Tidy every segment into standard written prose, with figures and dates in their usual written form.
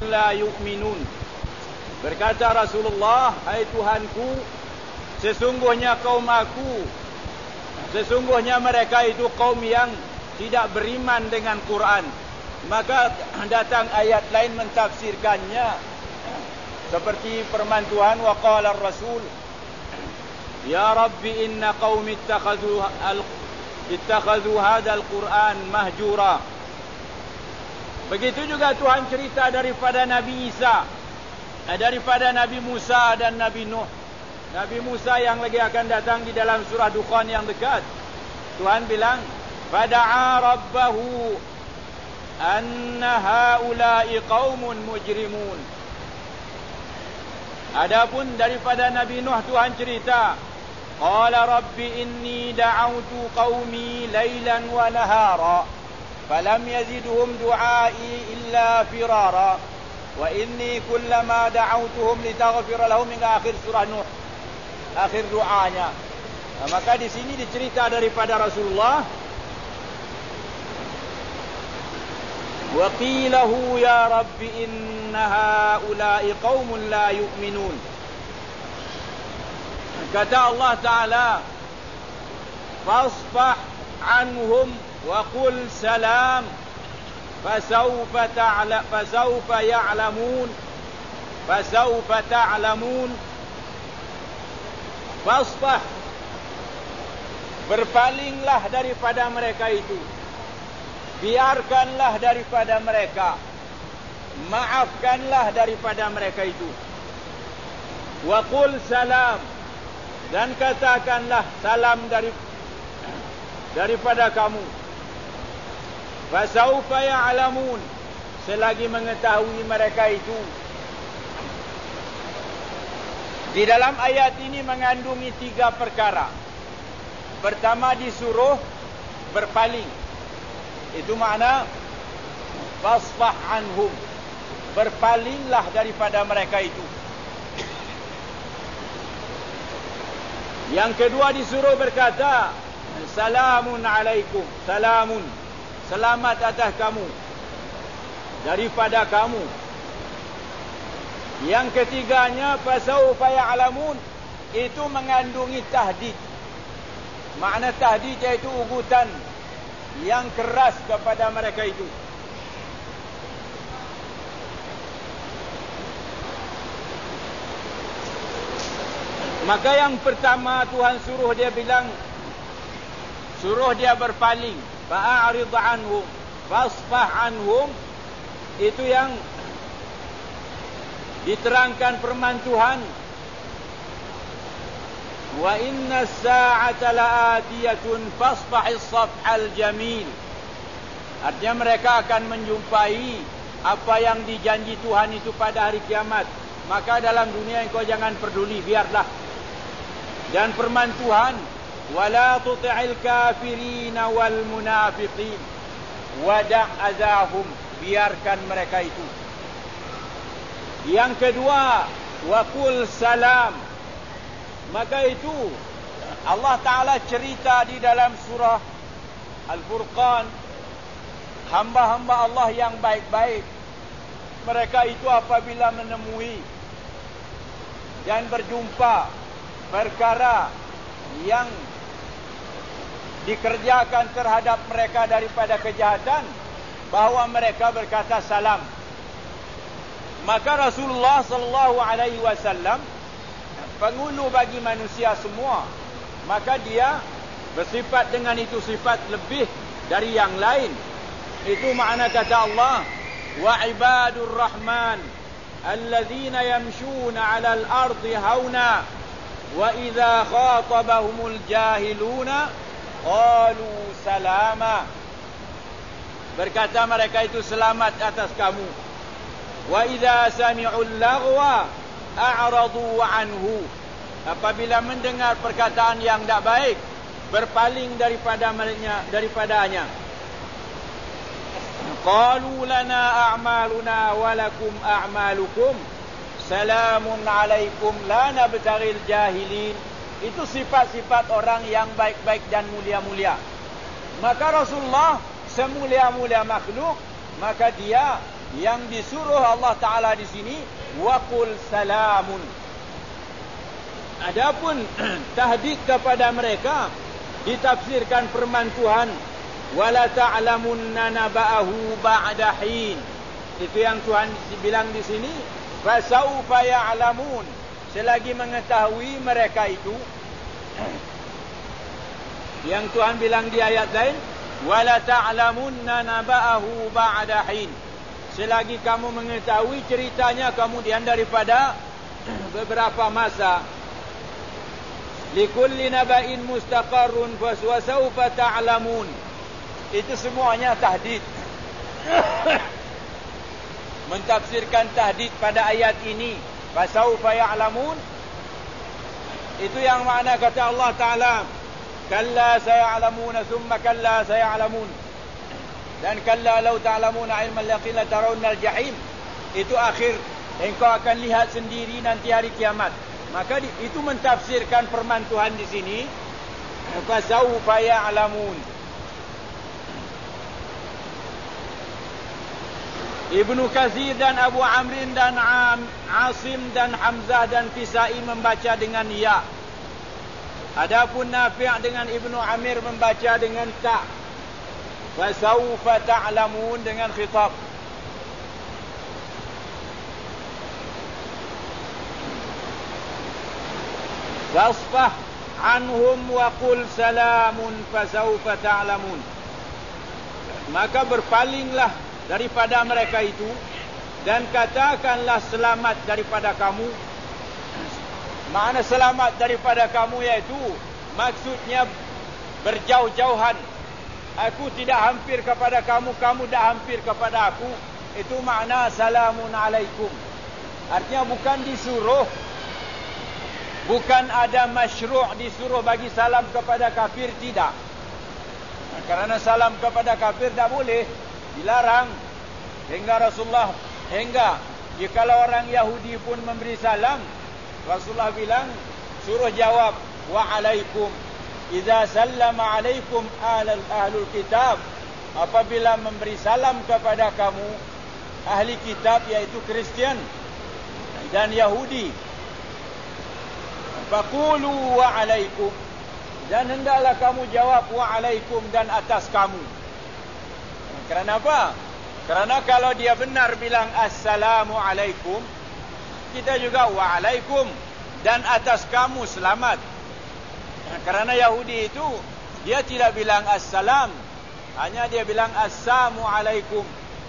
la yu'minun. Berkata Rasulullah, hai Tuhanku, sesungguhnya mereka itu kaum yang tidak beriman dengan Quran. Maka datang ayat lain mentafsirkannya, seperti firman Tuhan, wa qala ar-rasul ya rabbi inna qaumi ittakhadhu hadzal Quran mahjura. Begitu juga Tuhan cerita daripada Nabi Isa, daripada Nabi Musa dan Nabi Nuh. Nabi Musa yang lagi akan datang di dalam surah Dukhan yang dekat. Tuhan bilang, fada'a rabbahu anna haula'i qaumun mujrimun. Adapun daripada Nabi Nuh, Tuhan cerita, qala rabbi inni da'autu qaumi laylan wa nahara falam yazidhum du'ai illa firara wa inni kullama da'autuhum litaghfira lahum, hingga akhir surah Nuh, akhir doanya. Maka di sini dicerita daripada Rasulullah, wa qilahu ya rabbi inna haula'i qaumun la yu'minun. Kata Allah Ta'ala, fasfah anhum wa qul salam fasawfa ta'lamun. Fasfah, berpalinglah daripada mereka itu, biarkanlah daripada mereka, maafkanlah daripada mereka itu. Wa qul salam, dan katakanlah salam daripada kamu. Fasawfa ya'lamun, selagi mengetahui mereka itu. Di dalam ayat ini mengandungi 3 perkara. Pertama, disuruh berpaling. Itu makna fasfah anhum, berpalinglah daripada mereka itu. Yang kedua, disuruh berkata salamun alaikum, salamun, selamat atas kamu, daripada kamu. Yang ketiganya, fasawfa ya'lamun, itu mengandungi tahdid. Makna tahdid iaitu ugutan yang keras kepada mereka itu. Maka yang pertama Tuhan suruh dia bilang, suruh dia berpaling, fa'arid anhum, fasfah anhum. Itu yang diterangkan firman Tuhan, wa inna as-sa'ata la'atiyatun fasfahis safhal jamil. Artinya mereka akan menjumpai apa yang dijanji Tuhan itu pada hari kiamat. Maka dalam dunia engkau jangan peduli, biarlah. Dan firman Tuhan, wala tuti'il kafirina wal munafiqin wada' azahum, biarkan mereka itu. Yang kedua, wa qul salam. Maka itu Allah Ta'ala cerita di dalam surah Al-Furqan, hamba-hamba Allah yang baik-baik, mereka itu apabila menemui dan berjumpa perkara yang dikerjakan terhadap mereka daripada kejahatan, bahawa mereka berkata salam. Maka Rasulullah sallallahu alaihi wasallam, penghulu bagi manusia semua, maka dia bersifat dengan itu sifat lebih dari yang lain. Itu makna kata Allah, wa ibadur rahman alladzina yamshuna 'alal ardi hauna wa idza khatabahumul jahiluna qalu salama. Berkata mereka itu selamat atas kamu. Wa idza sami'ul laghwa a'radu anhu. Apabila mendengar perkataan yang tidak baik, berpaling daripadanya. Qalu lana a'maluna wa lakum a'malukum salamun alaikum la nabtaghil jahilin. Itu sifat-sifat orang yang baik-baik dan mulia-mulia. Maka Rasulullah semulia-mulia makhluk, maka dia Yang disuruh Allah Ta'ala di sini, waqul salamun. Adapun tahdid kepada mereka ditafsirkan firman Tuhan, wala ta'lamunna naba'ahu ba'da hin. Itu yang Tuhan bilang di sini, fasaufa ya'lamun. Selagi mengetahui mereka itu, yang Tuhan bilang di ayat lain, wala ta'lamunna naba'ahu ba'da hin. Selagi kamu mengetahui ceritanya kemudian daripada beberapa masa. Likulli naba'in mustaqarrun fasawfa ta'lamun. Itu semuanya tahdid. Mentafsirkan tahdid pada ayat ini, fasawfa ya'lamun. Itu yang makna kata Allah Ta'ala, kalla saya'lamuna thumma kalla saya'lamun. Dan kalla law ta'lamuna ilmal yaqin la tarawunnal jahim. Itu akhir, engkau akan lihat sendiri nanti hari kiamat. Maka itu mentafsirkan firman Tuhan di sini, fasawfa ya'lamun. Ibnu Katsir dan Abu Amrin dan Asim dan Hamzah dan Kisai membaca dengan ya. Adapun Nafi' dengan Ibnu Amir membaca dengan ta. Fasawfa ta'lamun dengan khitab. Fasfah anhum wa qul salamun fasawfa ta'lamun. Maka berpalinglah daripada mereka itu dan katakanlah selamat daripada kamu. Makna selamat daripada kamu iaitu maksudnya berjauh-jauhan. Aku tidak hampir kepada kamu, kamu tak hampir kepada aku. Itu makna salamun alaikum. Artinya bukan disuruh, bukan ada masyru' disuruh bagi salam kepada kafir, tidak. Karena salam kepada kafir tak boleh, dilarang. Hingga Rasulullah, jikalau orang Yahudi pun memberi salam, Rasulullah bilang, suruh jawab wa alaikum. Idza sallama alaikum ahlul kitab, apabila memberi salam kepada kamu ahli kitab, yaitu Kristian dan Yahudi, faqulu wa alaikum, dan hendaklah kamu jawab wa alaikum, dan atas kamu. Kerana apa? Kerana kalau dia benar bilang assalamu alaikum, kita juga wa alaikum, dan atas kamu selamat. Kerana Yahudi itu dia tidak bilang assalam, hanya dia bilang assalamu alaikum.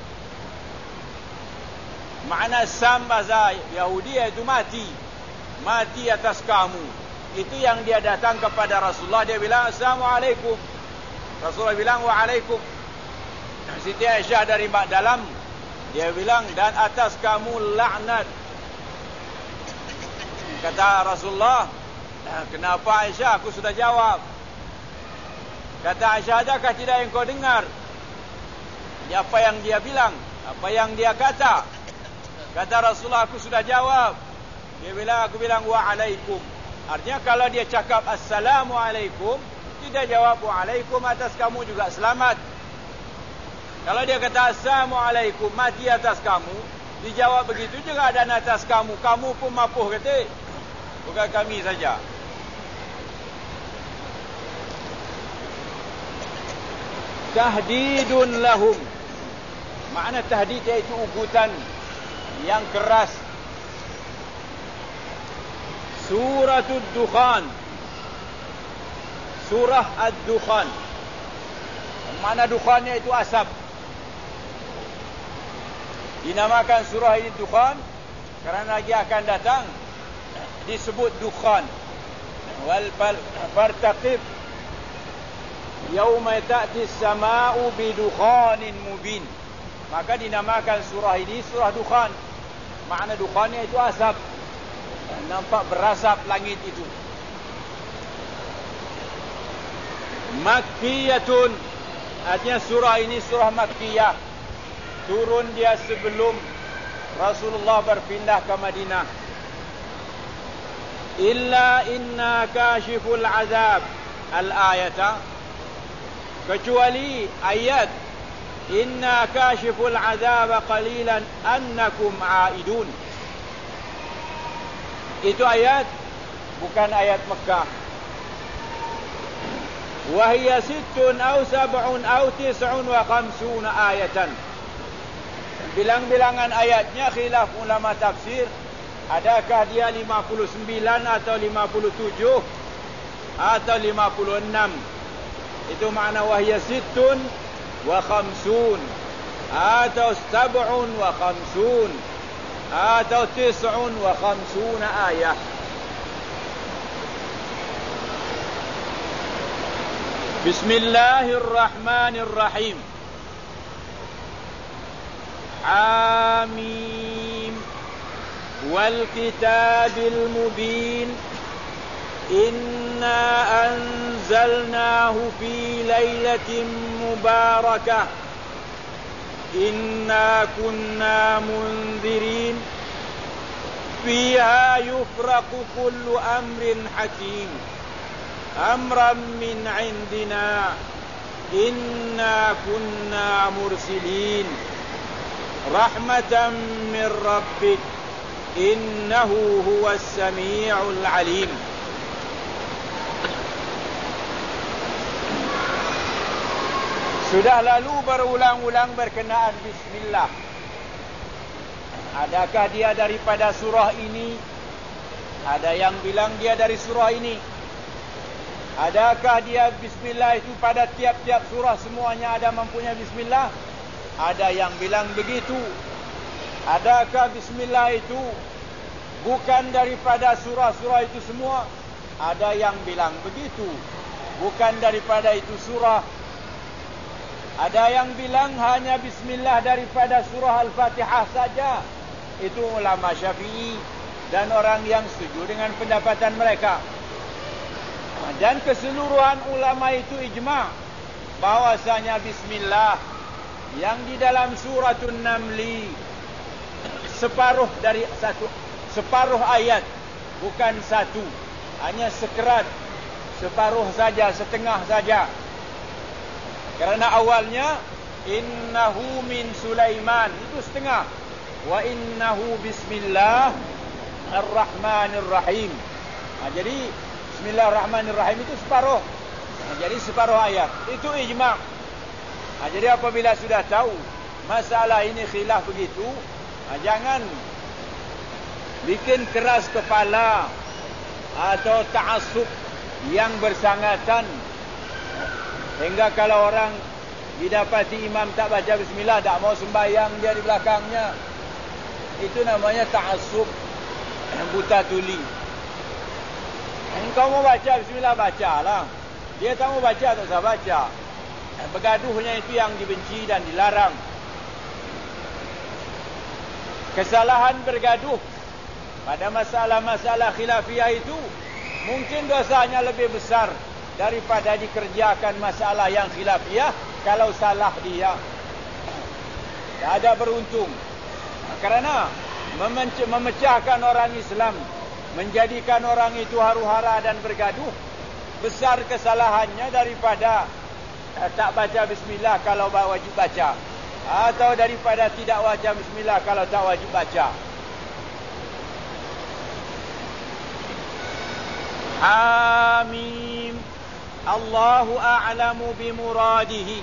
Makna sam bahasa Yahudi iaitu mati. Mati atas kamu. Itu yang dia datang kepada Rasulullah, dia bilang assalamu alaikum. Rasulullah bilang wa alaikum. Siti Aisyah dari dalam, dia bilang dan atas kamu laknat. Kata Rasulullah, kenapa Aisyah? Aku sudah jawab. Kata Aisyah, adakah tidak yang kau dengar apa yang dia bilang, apa yang dia kata? Kata Rasulullah, aku sudah jawab. Dia bilang, aku bilang wa alaikum. Artinya kalau dia cakap assalamu alaikum, tidak jawab wa alaikum, atas kamu juga selamat. Kalau dia kata assalamu alaikum, mati atas kamu, dijawab begitu juga dan atas kamu. Kamu pun mapuh kata, bukan kami saja. Tahdidun lahum. Makna tahdid iaitu ugutan yang keras. Suratul Dukhan. Surah Ad-Dukhan. Makna Dukhan iaitu asap. Dinamakan surah ini Dukhan kerana lagi akan datang disebut Dukhan. Wal fartaqib yauma ta'ti as-samaa'u bidukhanin mubin. Maka dinamakan surah ini surah Dukhan. Makna Dukhan iaitu asap. Nampak berasap langit itu. Makkiyatun. Artinya surah ini surah Makkiyah. Turun dia sebelum Rasulullah berpindah ke Madinah. Illa inna kashiful azab al-ayata, kecuali ayat inna kashiful azab qalilan annakum aidun. Itu ayat, bukan ayat Mekah. Wa hiya 6 aw 7 aw 9 wa 50 ayatan. Bilang-bilangan ayatnya khilaf ulama tafsir. Adakah dia 59 atau 57 atau 56? Itu makna wahya 6 wa 50 atau 7 wa 50 atau 9 wa 50 ayat. Bismillahirrahmanirrahim. Hamim wal kitabil mubin. Inna anzalnahu fi lailatin mubarakah. Inna kunna munzirin. Fiha yufraqu kullu amrin hakim. Amran min indina. Inna kunna mursilin. Rahmatan min rabbik. Innahu huwas sami'ul alim. Sudah lalu berulang-ulang berkenaan bismillah. Adakah dia daripada surah ini? Ada yang bilang dia dari surah ini. Adakah dia bismillah itu pada tiap-tiap surah semuanya ada mempunyai bismillah? Ada yang bilang begitu. Adakah bismillah itu bukan daripada surah-surah itu semua? Ada yang bilang begitu. Bukan daripada itu surah. Ada yang bilang hanya bismillah daripada surah Al-Fatihah saja. Itu ulama Syafi'i dan orang yang setuju dengan pendapatan mereka. Dan keseluruhan ulama itu ijma' bahwasanya bismillah yang di dalam suratul Namli separuh ayat, bukan satu, hanya sekerat, separuh saja, setengah saja. Karena awalnya innahu min Sulaiman, itu setengah. Wa innahu bismillah ar-rahmanir-rahim. Jadi bismillahirrahmanirrahim itu separuh. Jadi separuh ayat. Itu ijma'. Jadi apabila sudah tahu masalah ini khilaf begitu, jangan bikin keras kepala atau ta'assub yang bersangatan. Sehingga kalau orang didapati imam tak baca bismillah, tak mau sembahyang dia di belakangnya. Itu namanya ta'assub, buta tuli. Engkau mau baca bismillah, bacalah. Dia tak mau baca, tak usah baca. Bergaduhnya itu yang dibenci dan dilarang. Kesalahan bergaduh pada masalah-masalah khilafiyah itu mungkin dosanya lebih besar daripada dikerjakan masalah yang khilafiyah kalau salah dia. Tak ada beruntung. Kerana memecahkan orang Islam, menjadikan orang itu haru-hara dan bergaduh, besar kesalahannya daripada tak baca bismillah kalau wajib baca, atau daripada tidak baca bismillah kalau tak wajib baca. Hamim. Allahu a'lamu bimuradihi.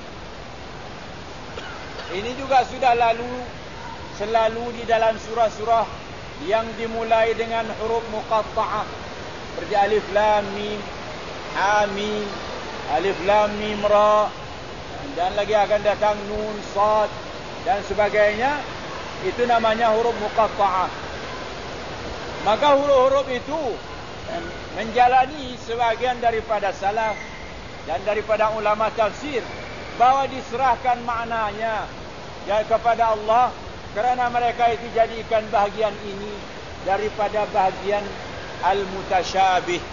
Ini juga sudah selalu di dalam surah-surah yang dimulai dengan huruf muqatta'ah, seperti alif lam mim, hamim, alif lam mim ra, dan lagi akan datang nun, sad dan sebagainya. Itu namanya huruf muqatta'ah. Maka huruf-huruf itu menjalani sebagian daripada salaf dan daripada ulama tafsir bahwa diserahkan maknanya kepada Allah, kerana mereka itu jadikan bahagian ini daripada bahagian al-mutasyabih.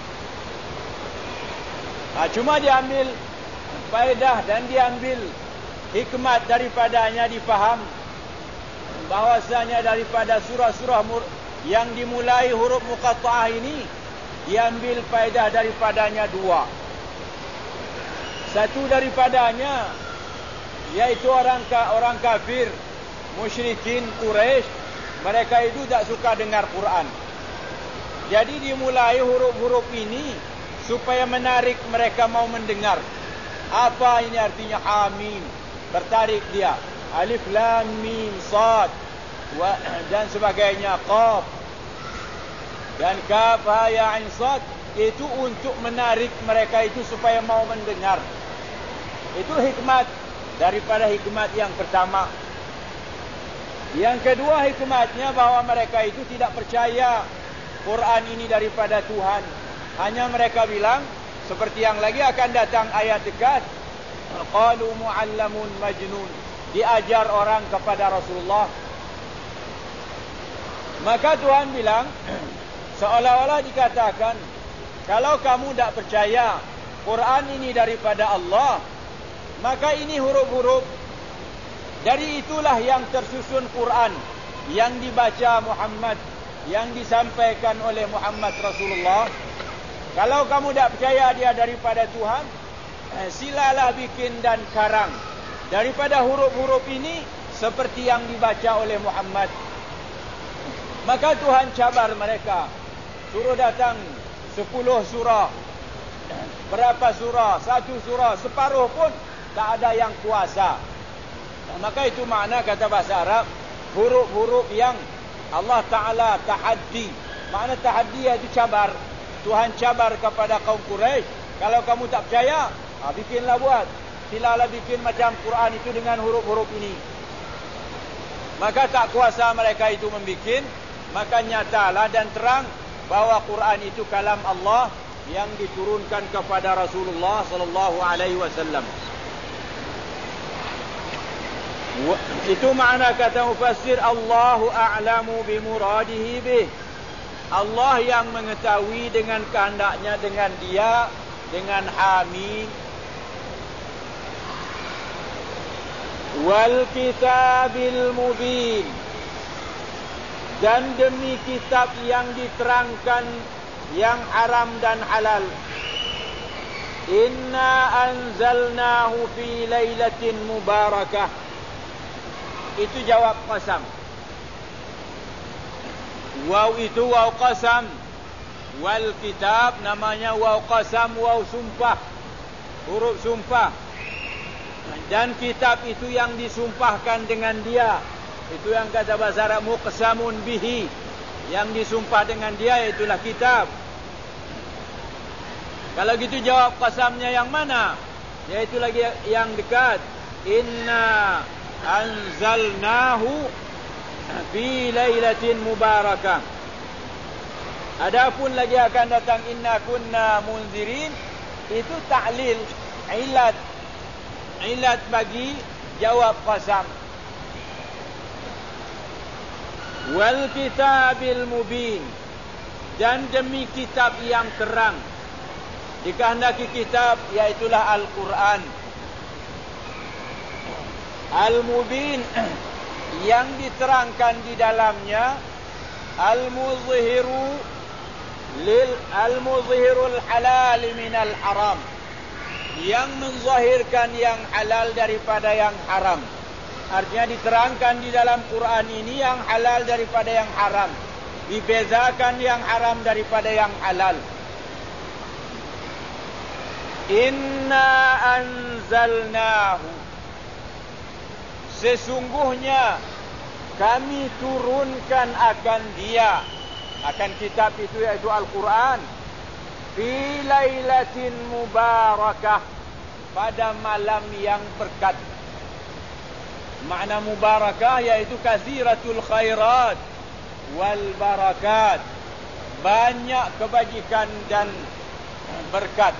Cuma diambil faedah dan diambil hikmat daripadanya, difaham bahwasanya daripada surah-surah yang dimulai huruf muqatta'ah ini diambil faedah daripadanya dua. Satu daripadanya yaitu orang kafir, musyrikin Quraisy, mereka itu tak suka dengar Quran. Jadi dimulai huruf-huruf ini supaya menarik mereka mau mendengar. Apa ini artinya hamim? Tertarik dia. Alif lam mim sad dan sebagainya, qaf dan kaf ha ya ain sad, itu untuk menarik mereka itu supaya mau mendengar. Itu hikmat daripada hikmat yang pertama. Yang kedua hikmatnya bahwa mereka itu tidak percaya Quran ini daripada Tuhan. Hanya mereka bilang seperti yang lagi akan datang ayat dekat, qalu muallamun majnun, diajar orang kepada Rasulullah. Maka Tuhan bilang seolah-olah dikatakan, kalau kamu tak percaya Quran ini daripada Allah, maka ini huruf-huruf. Dari itulah yang tersusun Quran yang dibaca Muhammad, yang disampaikan oleh Muhammad Rasulullah. Kalau kamu tak percaya dia daripada Tuhan, silalah bikin dan karang daripada huruf-huruf ini seperti yang dibaca oleh Muhammad. Maka Tuhan cabar mereka, suruh datang 10 surah. Berapa surah? 1 surah, separuh pun tak ada yang kuasa. Maka itu makna kata bahasa Arab, huruf-huruf yang Allah Ta'ala tahaddi. Makna tahaddi itu cabar. Tuhan cabar kepada kaum Quraisy, kalau kamu tak percaya, bikinlah buat. Silalah bikin macam Quran itu dengan huruf-huruf ini. Maka tak kuasa mereka itu membikin. Maka nyatalah dan terang bahawa Quran itu kalam Allah yang diturunkan kepada Rasulullah sallallahu alaihi wasallam. Itu makna kata mufassir, Allahu a'lamu bimuradihi bih. Allah yang mengetahui dengan kehendaknya dengan dia, dengan hamim. Wal kitabil mubin, dan demi kitab yang diterangkan yang haram dan halal. Inna anzalnahu fi lailatin mubarakah. Itu jawab qasam. Waw itu waw qasam. Wal kitab namanya waw qasam, waw sumpah, huruf sumpah. Dan kitab itu yang disumpahkan dengan dia, itu yang kata bahasa Arab muqsamun bihi, yang disumpah dengan dia, itulah kitab. Kalau gitu jawab qasamnya yang mana? Yaitu lagi yang dekat. Inna anzalnahu fi lailatin mubarakah. Adapun lagi akan datang inna kunna munzirin, itu ta'lil, ilat bagi jawab qasam. Wal kitabil mubin, dan demi kitab yang terang. Dikehendaki kitab, yaitulah Al-Quran. Al-Mubin, yang diterangkan di dalamnya. Al-Muzhirul halal minal haram, yang menzahirkan yang halal daripada yang haram. Artinya diterangkan di dalam Quran ini yang halal daripada yang haram, dibezakan yang haram daripada yang halal. Inna anzalnahu, sesungguhnya kami turunkan akan dia, akan kitab itu yaitu Al-Quran, fi lailatin mubarakah, pada malam yang berkat. Makna mubarakah yaitu kathiratul khairat wal barakat, banyak kebajikan dan berkat.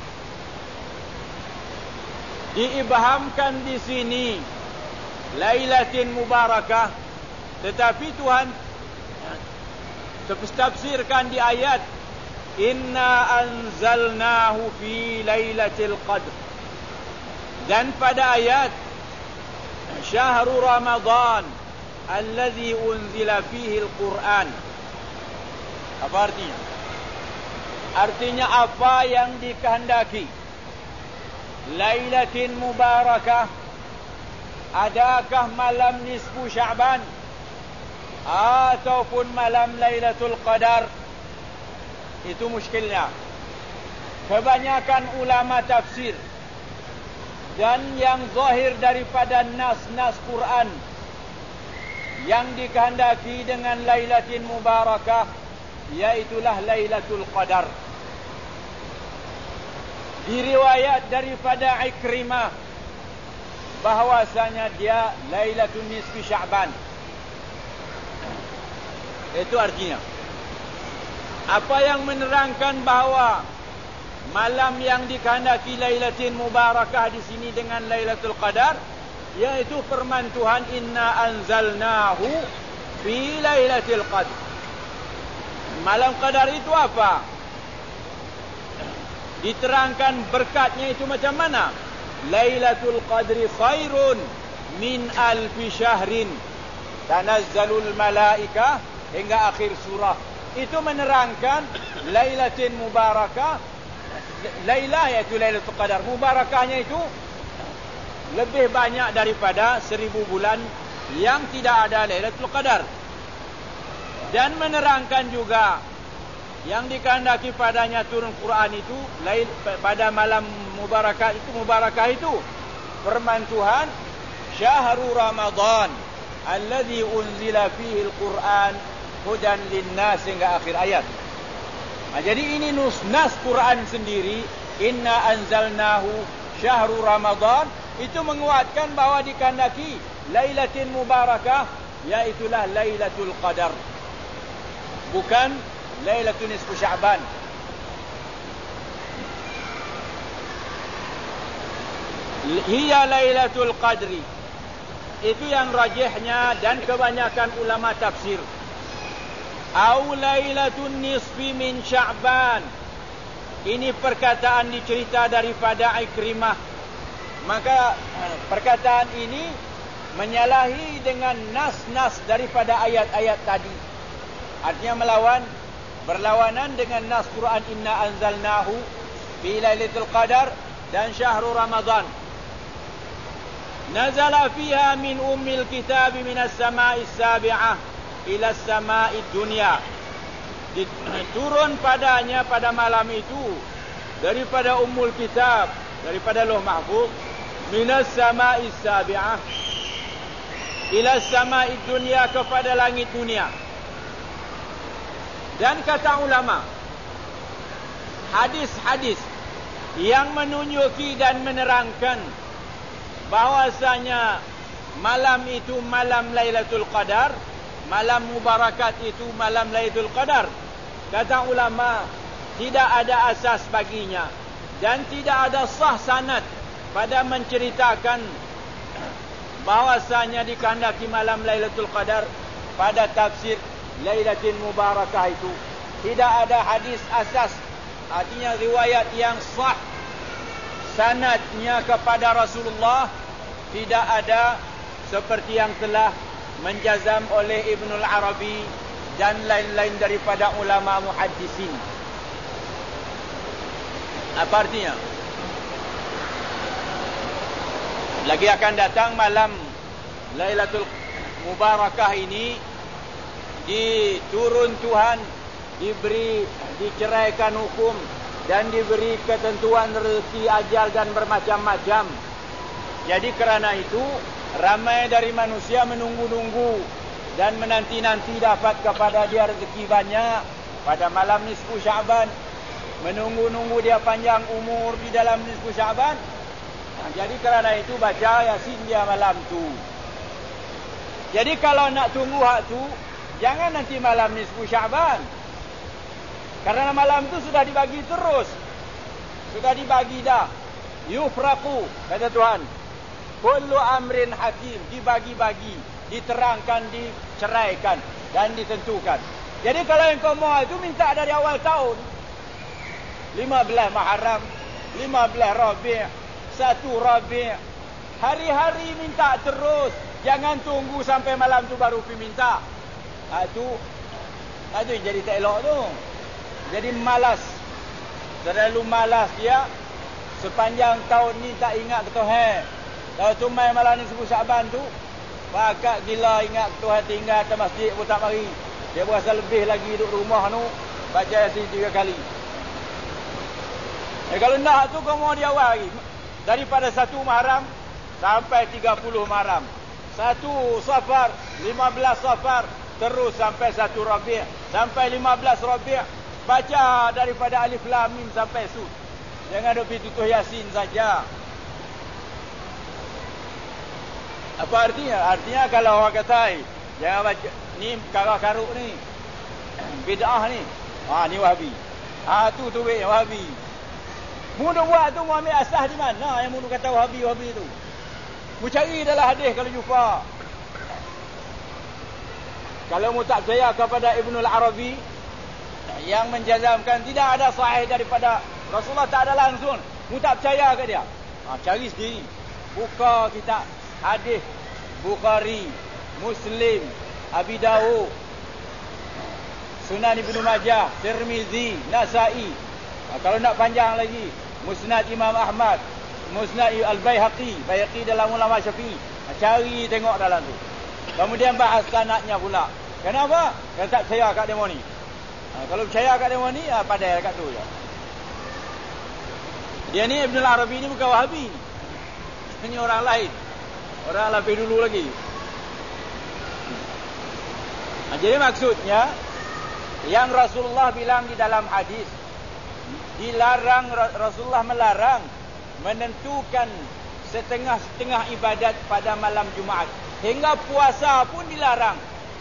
Diibhamkan di sini lailatin mubarakah, tetapi Tuhan tafsirkan di ayat inna anzalnahu fi lailatul qadr, dan pada ayat syahrul Ramadan alladzi unzila fihi al-Quran. Apa artinya? Artinya apa yang dikehendaki. Lailatin mubarakah, adakah malam nisfu Sya'ban ataupun malam Lailatul Qadar? Itu muskilnya. Kebanyakan ulama tafsir dan yang zahir daripada nas-nas Quran yang dikehendaki dengan Lailatin Mubarakah, iaitulah Lailatul Qadar. Diriwayat daripada Ikrimah bahwasanya dia Lailatul Nisfi Sya'ban. Itu artinya, apa yang menerangkan bahawa malam yang dikehendaki Lailatul Mubarakah di sini dengan Lailatul Qadar, yaitu firman Tuhan, inna anzalnahu fi Lailatul Qadar. Malam Qadar itu apa? Diterangkan berkatnya itu macam mana? Lailatul Qadri khairun min alfi syahrin tanazzalul malaikah, hingga akhir surah. Itu menerangkan Lailatul Mubarakah, Lailah iaitu Lailatul Qadar, Mubarakahnya itu lebih banyak daripada 1000 bulan yang tidak ada Lailatul Qadar. Dan menerangkan juga yang dikehendaki padanya turun Quran itu pada malam Mubarakah itu firman Tuhan, syahrul Ramadan alladzi unzila fihi al-Quran hudan lin-nas, hingga akhir ayat. Jadi ini nas Quran sendiri, inna anzalnahu syahrul Ramadan, itu menguatkan bahawa dikehendaki Lailatul Mubarakah, iaitulah Lailatul Qadar, bukan Lailatul Nisfu Sya'ban. Hiya Lailatul Qadri. Itu yang rajihnya dan kebanyakan ulama tafsir. Au Lailatul Nisfi min Sya'ban. Ini perkataan dicerita daripada Ikrimah. Maka perkataan ini menyalahi dengan nas-nas daripada ayat-ayat tadi. Artinya berlawanan dengan nas Quran, inna anzalnahu fi Lailatul Qadar dan syahrul Ramadan. Nazala fiha min ummil kitab minas sama'is sabi'ah ila sama'id dunya. Turun padanya pada malam itu daripada ummul kitab, daripada Lauh Mahfuz, minas sama'is sabi'ah ila sama'id dunya, kepada langit dunia. Dan kata ulama, hadis-hadis yang menunjuki dan menerangkan bahwasanya malam itu malam Lailatul Qadar, malam Mubarakat itu malam Lailatul Qadar, kata ulama, tidak ada asas baginya dan tidak ada sah sanad pada menceritakan bahwasanya dikehendaki malam Lailatul Qadar pada tafsir Lailatul Mubarakah itu. Tidak ada hadis asas, artinya riwayat yang sah sanadnya kepada Rasulullah, tidak ada seperti yang telah menjazam oleh Ibnul Arabi dan lain-lain daripada ulama muhaddisin. Apa artinya? Lagi akan datang malam Lailatul Mubarakah ini, diturun Tuhan, diceraikan hukum dan diberi ketentuan rezeki, ajal dan bermacam-macam. Jadi kerana itu ramai dari manusia menunggu-nunggu dan menanti-nanti dapat kepada dia rezeki banyak pada malam nisfu Sya'ban, menunggu-nunggu dia panjang umur di dalam nisfu Sya'ban. Jadi kerana itu baca Yasin dia malam tu. Jadi kalau nak tunggu hak tu, jangan nanti malam nisfu Sya'ban. Karena malam tu sudah dibagi terus. Sudah dibagi dah. Yufraqu, kata Tuhan. Kullu amrin hakim, dibagi-bagi, diterangkan, diceraikan dan ditentukan. Jadi kalau yang kau mau itu minta dari awal tahun. 15 Muharram, 15 Rabi', 1 Rabi'. Hari-hari minta terus. Jangan tunggu sampai malam tu baru pergi minta. Itu yang jadi tak elok tu. Jadi malas. Terlalu malas dia. Sepanjang tahun ni tak ingat kata Kalau tumai malam ni 10 Syaban tu, pakak gila ingat Tuhan tinggal atas masjid pun tak mari. Dia berasa lebih lagi duduk rumah tu, baca Yasin 3 kali. Kalau nak tu kau mau dia awal lagi. Daripada 1 Muharram sampai 30 Muharram. 1 Safar, 15 Safar, terus sampai 1 Rabi', sampai 15 Rabi'. Baca daripada Alif Lam Mim sampai Sud. Jangan duk pergi tutup Yasin saja. Apa artinya? Artinya kalau orang kata, jangan baca ni karuk-karuk ni, bid'ah ni. Ni Wahabi. Tu Wahabi. Mudah buat tu mu ambil asas di mana yang mu kata Wahabi tu. Mu cari dalam hadis kalau jumpa. Kalau mu tak percaya kepada Ibnul Arabi yang menjazamkan tidak ada sahih daripada Rasulullah, tak ada langsung, mu tak percaya ke dia. Cari sendiri. Buka kitab hadis Bukhari, Muslim, Abi Dawud, Sunan Ibnu Majah, Tirmizi, Nasa'i. Kalau nak panjang lagi, Musnad Imam Ahmad, Musnad Al-Baihaqi, Baihaqi dalam ulama Syafi'i. Cari tengok dalam tu. Kemudian bahas sanadnya pula. Kenapa? Kalau tak percaya kat demo ni. Kalau percaya kat demo ni, padai kat tu je. Dia ni Ibn Arabi ni bukan Wahabi. Ini orang lain. Orang lebih dulu lagi. Jadi maksudnya, yang Rasulullah bilang di dalam hadis, dilarang, Rasulullah melarang menentukan setengah-setengah ibadat pada malam Jumaat. Hingga puasa pun dilarang.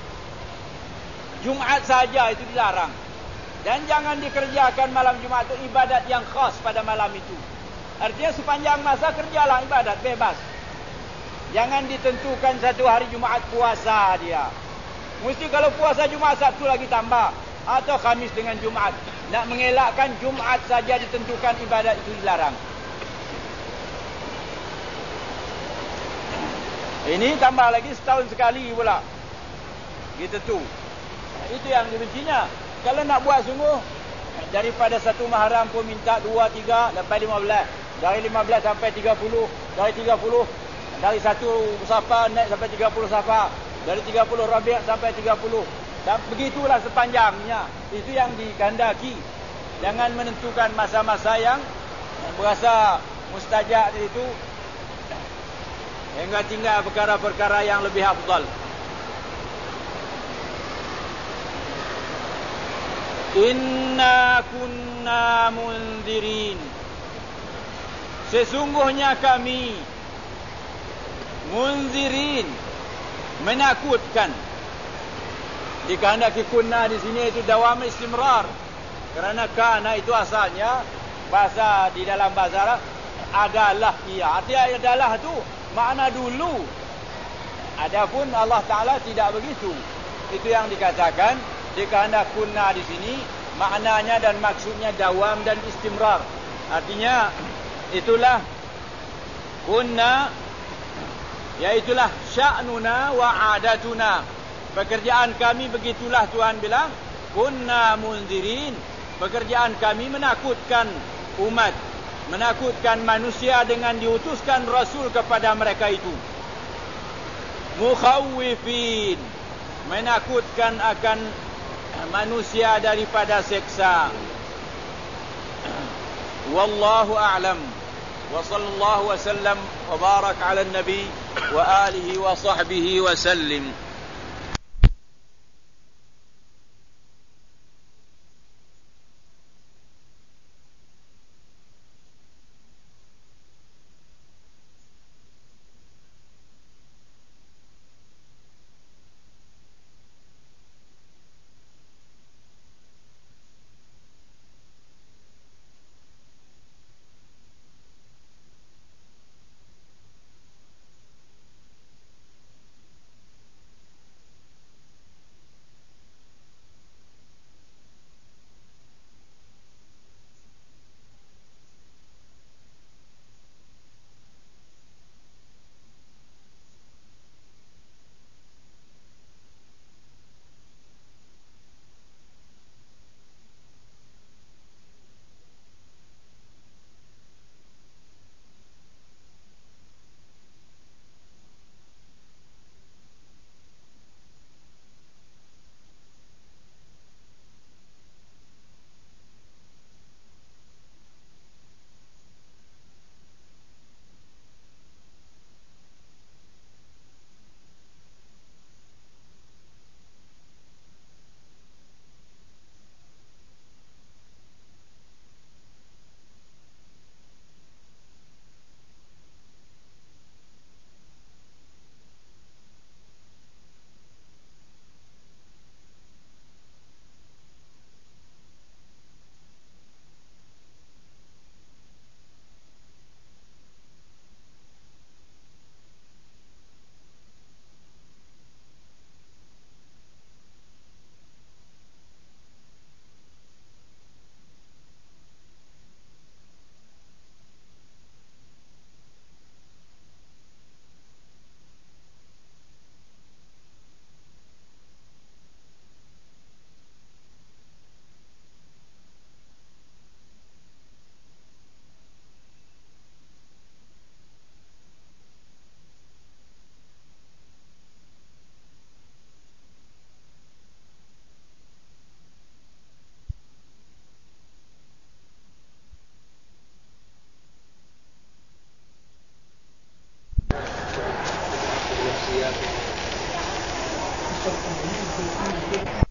Jumaat saja itu dilarang. Dan jangan dikerjakan malam Jumaat itu ibadat yang khas pada malam itu. Artinya sepanjang masa kerjalah ibadat, bebas. Jangan ditentukan satu hari Jumaat puasa dia. Mesti kalau puasa Jumaat, Sabtu lagi tambah. Atau Khamis dengan Jumaat. Nak mengelakkan Jumaat saja ditentukan ibadat itu dilarang. Ini tambah lagi setahun sekali pula. Gitu tu. Itu yang dibencinya. Kalau nak buat sungguh, daripada 1 Muharram pun minta 2, 3, sampai 15. Dari 15 sampai 30. Dari 30, dari 1 Safar naik sampai 30 Safar. Dari 30 Rabi' sampai 30. Dan begitulah sepanjangnya. Itu yang dikehendaki. Jangan menentukan masa-masa yang berasa mustajab itu, hingga tinggal perkara-perkara yang lebih afdal. Inna kunna munzirin. Sesungguhnya kami munzirin, menakutkan. Dikehendaki kunna di sini itu dawam istimrar. Kerana kana itu asalnya bahasa di dalam bahasa adalah, ia. Artinya adalah tu makna dulu. Adapun Allah Taala tidak begitu. Itu yang dikatakan dikehendak kunna di sini, maknanya dan maksudnya dawam dan istimrar. Artinya itulah kunna, yaitulah sya'nuna wa adatuna. Pekerjaan kami begitulah Tuhan bilang, kunna munzirin. Pekerjaan kami menakutkan umat, menakutkan manusia dengan diutuskan Rasul kepada mereka itu. Mukhawwifin, menakutkan akan manusia daripada seksa. Wallahu a'lam. Wa sallallahu wa sallam wa barak ala nabi wa alihi wa sahbihi wa sallim. wabarakatuh.